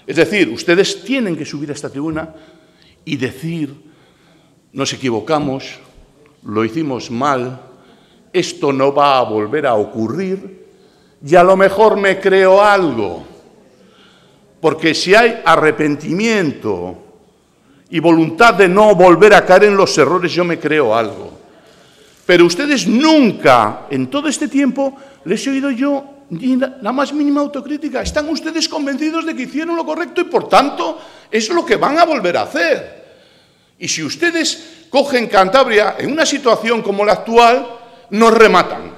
Es decir, ustedes tienen que subir a esta tribuna y decir, nos equivocamos, lo hicimos mal, esto no va a volver a ocurrir y a lo mejor me creo algo. Porque si hay arrepentimiento y voluntad de no volver a caer en los errores, yo me creo algo. Pero ustedes nunca, en todo este tiempo, les he oído yo ni la más mínima autocrítica. Están ustedes convencidos de que hicieron lo correcto y, por tanto, es lo que van a volver a hacer. Y si ustedes cogen Cantabria en una situación como la actual, nos rematan.